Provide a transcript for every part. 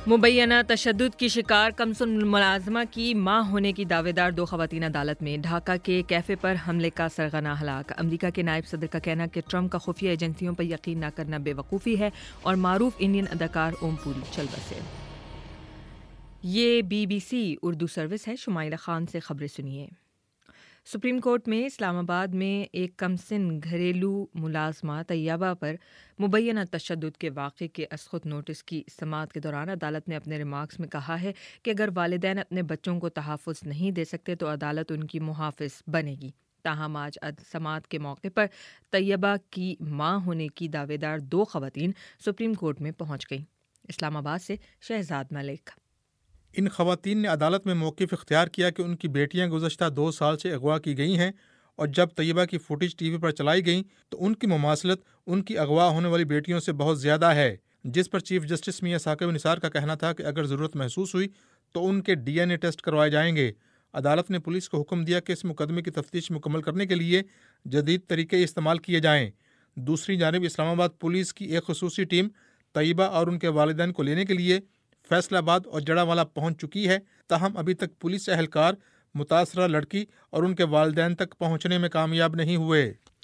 مبینہ تشدد کی شکار کمسن ملازمہ کی ماں ہونے کی دعوے دار 2 خواتین عدالت میں۔ ڈھاکہ کے کیفے پر حملے کا سرغنہ ہلاک۔ امریکہ کے نائب صدر کا کہنا کہ ٹرمپ کا خفیہ ایجنسیوں پر یقین نہ کرنا بے وقوفی ہے، اور معروف انڈین اداکار اوم پوری چل بسے۔ یہ BBC اردو سروس ہے۔ شمائلہ خان سے خبریں سنیے۔ سپریم کورٹ میں اسلام آباد میں ایک کمسن گھریلو ملازمہ طیبہ پر مبینہ تشدد کے واقعے کے اسخط نوٹس کی سماعت کے دوران عدالت نے اپنے ریمارکس میں کہا ہے کہ اگر والدین اپنے بچوں کو تحفظ نہیں دے سکتے تو عدالت ان کی محافظ بنے گی۔ تاہم آج سماعت کے موقع پر طیبہ کی ماں ہونے کی دعوے دار 2 خواتین سپریم کورٹ میں پہنچ گئیں۔ اسلام آباد سے شہزاد ملک۔ ان خواتین نے عدالت میں موقف اختیار کیا کہ ان کی بیٹیاں گزشتہ 2 سال سے اغوا کی گئی ہیں، اور جب طیبہ کی فوٹیج ٹی وی پر چلائی گئیں تو ان کی مماثلت ان کی اغوا ہونے والی بیٹیوں سے بہت زیادہ ہے، جس پر چیف جسٹس میاں ثاقب نثار کا کہنا تھا کہ اگر ضرورت محسوس ہوئی تو ان کے DNA ٹیسٹ کروائے جائیں گے۔ عدالت نے پولیس کو حکم دیا کہ اس مقدمے کی تفتیش مکمل کرنے کے لیے جدید طریقے استعمال کیے جائیں۔ دوسری جانب اسلام آباد پولیس کی ایک خصوصی ٹیم طیبہ اور ان کے والدین کو لینے کے لیے فیصل آباد اور جڑاوالا پہنچ چکی ہے، تاہم ابھی تک پولیس اہلکار متاثرہ لڑکی اور ان کے والدین تک پہنچنے میں کامیاب نہیں ہوئے۔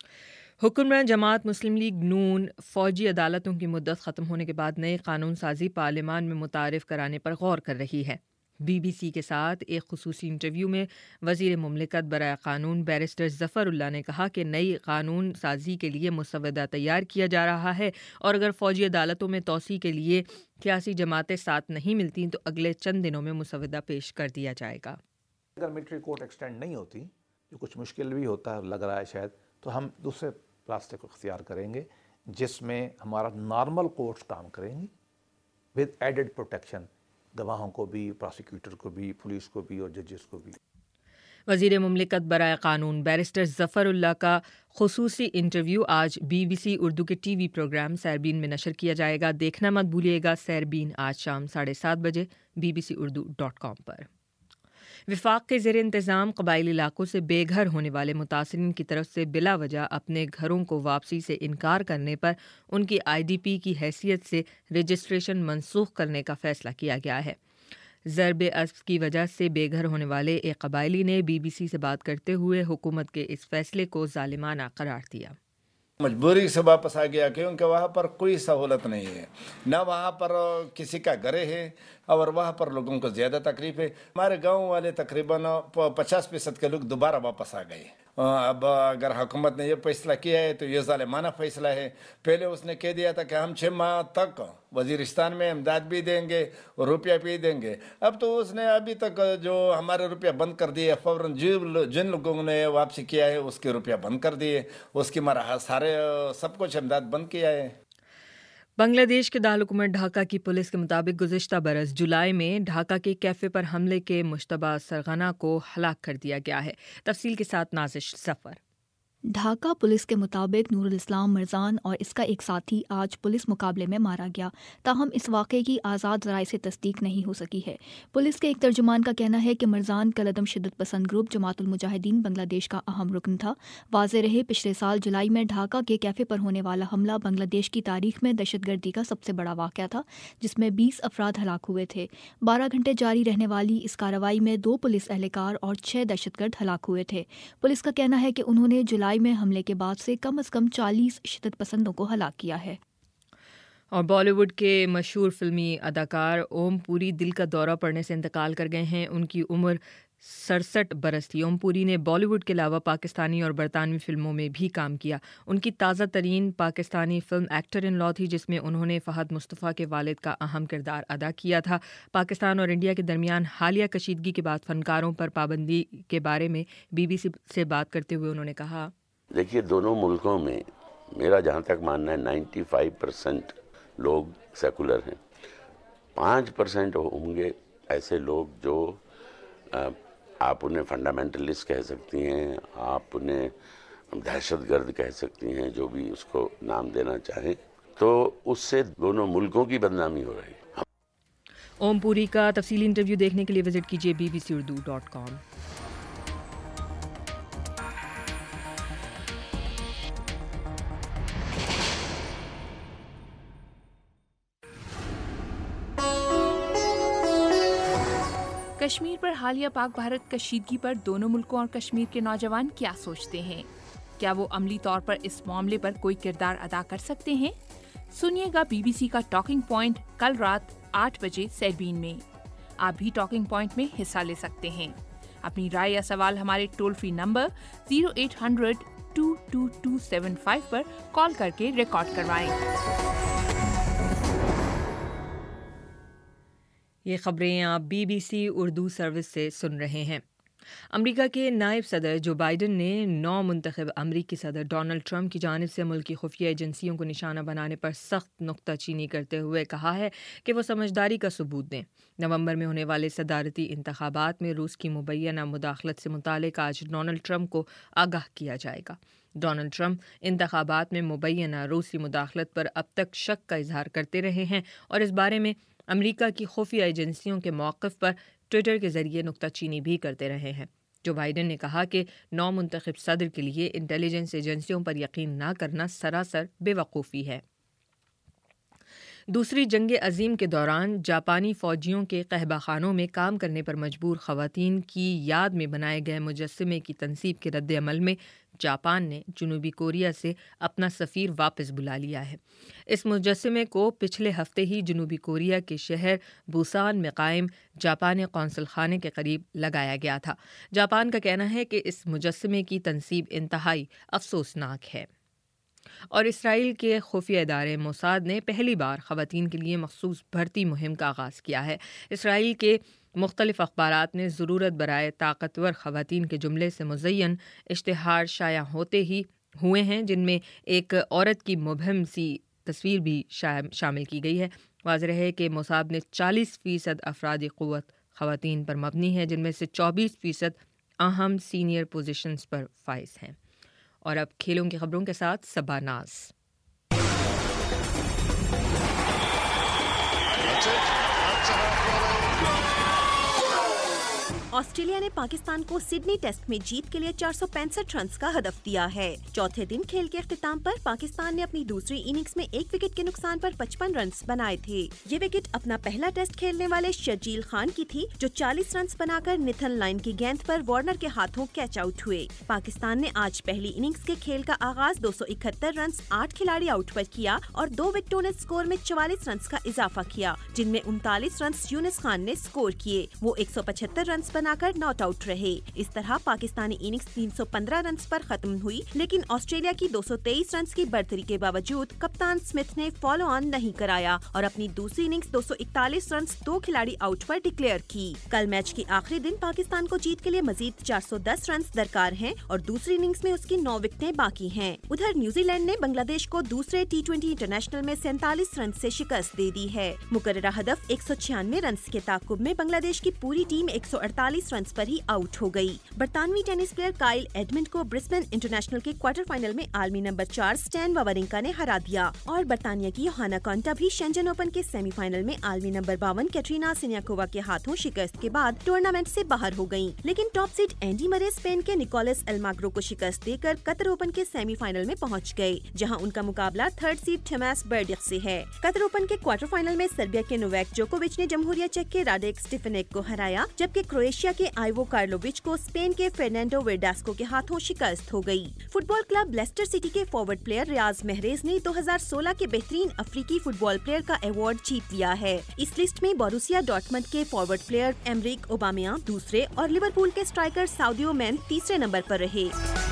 حکمراں جماعت مسلم لیگ نون فوجی عدالتوں کی مدت ختم ہونے کے بعد نئے قانون سازی پارلیمان میں متعارف کرانے پر غور کر رہی ہے۔ BBC کے ساتھ ایک خصوصی انٹرویو میں وزیر مملکت برائے قانون بیرسٹر ظفر اللہ نے کہا کہ نئی قانون سازی کے لیے مسودہ تیار کیا جا رہا ہے، اور اگر فوجی عدالتوں میں توسیع کے لیے سیاسی جماعتیں ساتھ نہیں ملتی تو اگلے چند دنوں میں مسودہ پیش کر دیا جائے گا۔ اگر ملٹری کورٹ ایکسٹینڈ نہیں ہوتی، جو کچھ مشکل بھی ہوتا ہے لگ رہا ہے شاید، تو ہم دوسرے راستے کو اختیار کریں گے جس میں ہمارا نارمل کورٹس کام کریں گی ود ایڈڈ پروٹیکشن، گواہوں کو بھی، پراسیکیوٹر کو بھی، پولیس کو بھی اور ججز کو بھی۔ وزیر مملکت برائے قانون بیرسٹر ظفر اللہ کا خصوصی انٹرویو آج BBC اردو کے ٹی وی پروگرام سیربین میں نشر کیا جائے گا۔ دیکھنا مت بھولیے گا سیربین آج شام 7:30 بجے bbcurdu.com پر۔ وفاق کے زیر انتظام قبائلی علاقوں سے بے گھر ہونے والے متاثرین کی طرف سے بلا وجہ اپنے گھروں کو واپسی سے انکار کرنے پر ان کی IDP کی حیثیت سے رجسٹریشن منسوخ کرنے کا فیصلہ کیا گیا ہے۔ ضرب اسب کی وجہ سے بے گھر ہونے والے ایک قبائلی نے BBC سے بات کرتے ہوئے حکومت کے اس فیصلے کو ظالمانہ قرار دیا۔ مجبوری سے واپس آ گیا کیونکہ وہاں پر کوئی سہولت نہیں ہے، نہ وہاں پر کسی کا گھر ہے، اور وہاں پر لوگوں کو زیادہ تکلیف ہے۔ ہمارے گاؤں والے تقریباً 50% کے لوگ دوبارہ واپس آ گئے۔ اب اگر حکومت نے یہ فیصلہ کیا ہے تو یہ ظالمانہ فیصلہ ہے۔ پہلے اس نے کہہ دیا تھا کہ ہم 6 ماہ تک وزیرستان میں امداد بھی دیں گے اور روپیہ بھی دیں گے، اب تو اس نے ابھی تک جو ہمارے روپیہ بند کر دیے، فوراً جن لوگوں نے واپسی کیا ہے اس کے روپیہ بند کر دیے، اس کی سارے سب کچھ امداد بند کیا ہے۔ بنگلہ دیش کے دارالحکومت ڈھاکہ کی پولیس کے مطابق گزشتہ برس جولائی میں ڈھاکہ کے کیفے پر حملے کے مشتبہ سرغنہ کو ہلاک کر دیا گیا ہے۔ تفصیل کے ساتھ نازش ظفر۔ ڈھاکہ پولیس کے مطابق نور الاسلام مرزان اور اس کا ایک ساتھی آج پولیس مقابلے میں مارا گیا، تاہم اس واقعے کی آزاد ذرائع سے تصدیق نہیں ہو سکی ہے۔ پولیس کے ایک ترجمان کا کہنا ہے کہ مرزان کالعدم شدت پسند گروپ جماعت المجاہدین بنگلہ دیش کا اہم رکن تھا۔ واضح رہے پچھلے سال جولائی میں ڈھاکہ کے کیفے پر ہونے والا حملہ بنگلہ دیش کی تاریخ میں دہشت گردی کا سب سے بڑا واقعہ تھا، جس میں 20 افراد ہلاک ہوئے تھے۔ 12 گھنٹے جاری رہنے والی اس کارروائی میں 2 پولیس اہلکار اور 6 دہشت گرد ہلاک ہوئے تھے۔ پولیس کا کہنا ہے کہ انہوں نے جولائی میں حملے کے بعد سے کم از کم 40 شدت پسندوں کو ہلاک کیا ہے۔ اور بالی ووڈ کے مشہور فلمی اداکار اوم پوری دل کا دورہ پڑنے سے انتقال کر گئے ہیں۔ ان کی عمر 67 برس تھی۔ اوم پوری نے بالی ووڈ کے علاوہ پاکستانی اور برطانوی فلموں میں بھی کام کیا۔ ان کی تازہ ترین Pakistani film actor in law تھی، جس میں انہوں نے فہد مصطفیٰ کے والد کا اہم کردار ادا کیا تھا۔ پاکستان اور انڈیا کے درمیان حالیہ کشیدگی کے بعد فنکاروں پر پابندی کے بارے میں BBC سے بات کرتے ہوئے انہوں نے کہا، دیکھیے دونوں ملکوں میں میرا جہاں تک ماننا ہے 95% لوگ سیکولر ہیں، 5% ہوں گے ایسے لوگ جو آپ انہیں فنڈامنٹلسٹ کہہ سکتی ہیں، آپ انہیں دہشت گرد کہہ سکتی ہیں، جو بھی اس کو نام دینا چاہیں، تو اس سے دونوں ملکوں کی بدنامی ہو رہی ہے۔ اوم پوری کا تفصیلی انٹرویو دیکھنے کے لیے وزٹ کیجیے bbcurdu.com۔ कश्मीर पर हालिया पाक भारत कशीदगी पर दोनों मुल्कों और कश्मीर के नौजवान क्या सोचते हैं? क्या वो अमली तौर पर इस मामले पर कोई किरदार अदा कर सकते हैं? सुनिएगा BBC का टॉकिंग पॉइंट कल रात 8 बजे सेरबीन में। आप भी टॉकिंग पॉइंट में हिस्सा ले सकते हैं। अपनी राय या सवाल हमारे टोल फ्री नंबर 0800 22275 पर कॉल करके रिकॉर्ड करवाएं। ये खबरें आप BBC उर्दू सर्विस से सुन रहे हैं। अमेरिका के नायब सदर जो बाइडन ने नौ मुंतखब अमरीकी सदर डोनाल्ड ट्रंप की जानिब से मुल्की खुफिया एजेंसियों को निशाना बनाने पर सख्त नुक्ताचीनी करते हुए कहा है कि वो समझदारी का सबूत दें। नवंबर में होने वाले सदारती इंतखाबात में रूस की मुबैना मुदाखलत से मुतालिक आज डोनाल्ड ट्रंप को आगाह किया जाएगा। डोनाल्ड ट्रंप इंतखाबात में मुबैना रूसी मुदाखलत पर अब तक शक का इजहार करते रहे हैं और इस बारे में अमेरिका की खुफिया एजेंसियों के मौक़िफ़ पर ट्विटर के ज़रिए नुक्ताचीनी भी करते रहे हैं। जो बाइडन ने कहा कि नौ मुंतखब सदर के लिए इंटेलिजेंस एजेंसियों पर यकीन न करना सरासर बेवकूफ़ी है। दूसरी जंग अजीम के दौरान जापानी फ़ौजियों के कहबाखानों में काम करने पर मजबूर ख़वातीन की याद में बनाए गए मुजस्समे की तनसीब के रद्द अमल में जापान ने जनूबी कोरिया से अपना सफ़ीर वापस बुला लिया है। इस मुजस्समे को पिछले हफ्ते ही जनूबी कोरिया के शहर बुसान में कायम जापानी कौंसल खाने के करीब लगाया गया था। जापान का कहना है कि इस मुजस्समे की तनसीब इंतहाई अफसोसनाक है। और इसराइल के खुफिया इदारे मोसाद ने पहली बार ख़वातीन के लिए मखसूस भर्ती मुहिम का आगाज़ किया है। इसराइल के मुख्तलिफ अखबारात ने ज़रूरत बराए ताकतवर ख़वातीन के जुमले से मुज़य्यन इश्तिहार शाया होते ही हुए हैं, जिनमें एक औरत की मुबहम सी तस्वीर भी शामिल की गई है। वाज़ेह है कि मोसाद ने 40% अफरादी क़ुव्वत ख़वातीन पर मबनी है, जिनमें से 24% अहम सीनियर पोजीशंस पर फाइज हैं। और अब खेलों की खबरों के साथ सबा नाज। ऑस्ट्रेलिया ने पाकिस्तान को सिडनी टेस्ट में जीत के लिए 465 रन का हदफ दिया है। चौथे दिन खेल के अख्तिताम पर पाकिस्तान ने अपनी दूसरी इनिंग्स में 1 विकेट के नुकसान पर 55 रन बनाए थे। ये विकेट अपना पहला टेस्ट खेलने वाले शर्जील खान की थी, जो 40 रन बनाकर निथन लाइन की गेंद पर वार्नर के हाथों कैच आउट हुए। पाकिस्तान ने आज पहली इनिंग्स के खेल का आगाज 271 रन 8 खिलाड़ी आउट पर किया और 2 विकेटों ने स्कोर में 44 रन का इजाफा किया, जिनमें 39 रन यूनुस खान ने स्कोर किए। वो 175 रन बनाकर नॉट आउट रहे। इस तरह पाकिस्तानी इनिंग्स 315 रन पर खत्म हुई, लेकिन ऑस्ट्रेलिया की 223 रन की बढ़तरी के बावजूद कप्तान स्मिथ ने फॉलो ऑन नहीं कराया और अपनी दूसरी इनिंग्स 241 रन 2 खिलाड़ी आउट पर डिक्लेयर की। कल मैच के आखिरी दिन पाकिस्तान को जीत के लिए मजीद 410 रन दरकार हैं और दूसरी इनिंग्स में उसकी 9 विकेटें बाकी हैं। उधर न्यूजीलैंड ने बांग्लादेश को दूसरे T20 इंटरनेशनल में 47 रन से शिकस्त दे दी है। मुकर्ररा हदफ 196 रन के ताकुब में बांग्लादेश की पूरी टीम 148 रन पर ही आउट हो गई। बरतानवी टेनिस प्लेयर काइल एडमंड को ब्रिस्बेन इंटरनेशनल के क्वार्टर फाइनल में आलमी नंबर 4 स्टैन वावरिंका ने हरा दिया और बरतानिया की योहाना कॉन्टा भी शेंजन ओपन के सेमीफाइनल में आलमी नंबर 52 कैटरीना सिन्याकोवा के हाथों शिकस्त के बाद टूर्नामेंट से बाहर हो गयी। लेकिन top seed Andy Murray Spain के निकोलस एल्माग्रो को शिकस्त देकर कतर ओपन के सेमीफाइनल में पहुँच गए, जहाँ उनका मुकाबला थर्ड सीड टोमास बर्डिख से है। कतर ओपन के क्वार्टर फाइनल में सर्बिया के नोवाक जोकोविच ने जमहूरिया चेक के राडेक स्टेफेनेक को हराया, जबकि क्रोएशिया के आइवो कार्लोविच को स्पेन के फर्नांडो वेरडास्को के हाथों शिकस्त हो गई। फुटबॉल क्लब लेस्टर सिटी के फॉरवर्ड प्लेयर रियाज महरेज ने 2016 के बेहतरीन अफ्रीकी फुटबॉल प्लेयर का अवार्ड जीत लिया है। इस लिस्ट में बोरुसिया डॉर्टमंड के फॉरवर्ड प्लेयर एमरिक ओबामेयांग दूसरे और लिवरपूल के स्ट्राइकर साउदियो मैन तीसरे नंबर पर रहे।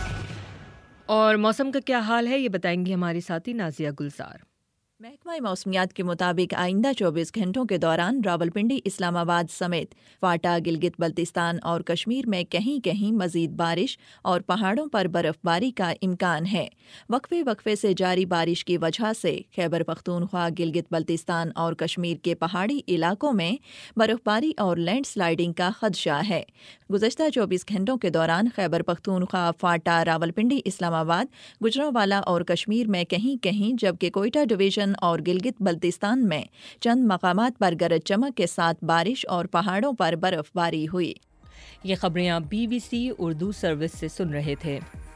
और मौसम का क्या हाल है, ये बताएंगी हमारी साथी नाजिया गुलजार। महकमा मौसमियात के मुताबिक आइंदा 24 घंटों के दौरान रावलपिंडी, इस्लामाबाद समेत फाटा, गिलगित बल्तिस्तान और कश्मीर में कहीं कहीं मजीद बारिश और पहाड़ों पर बर्फबारी का इम्कान है। वक्फे वक्फे से जारी बारिश की वजह से खैबर पख्तूनख्वा, गिलगित बल्तिस्तान और कश्मीर के पहाड़ी इलाकों में बर्फबारी और लैंडस्लाइडिंग का खदशा है। गुज़श्ता 24 घंटों के दौरान खैबर पख्तूनख्वा, फाटा, रावलपिंडी, इस्लामाबाद, गुजरांवाला और कश्मीर में कहीं कहीं, जबकि कोयटा डिवीजन और गिलगित बल्तिस्तान में चंद मकामात पर गरज चमक के साथ बारिश और पहाड़ों पर बर्फबारी हुई। ये खबरें आप BBC उर्दू सर्विस से सुन रहे थे।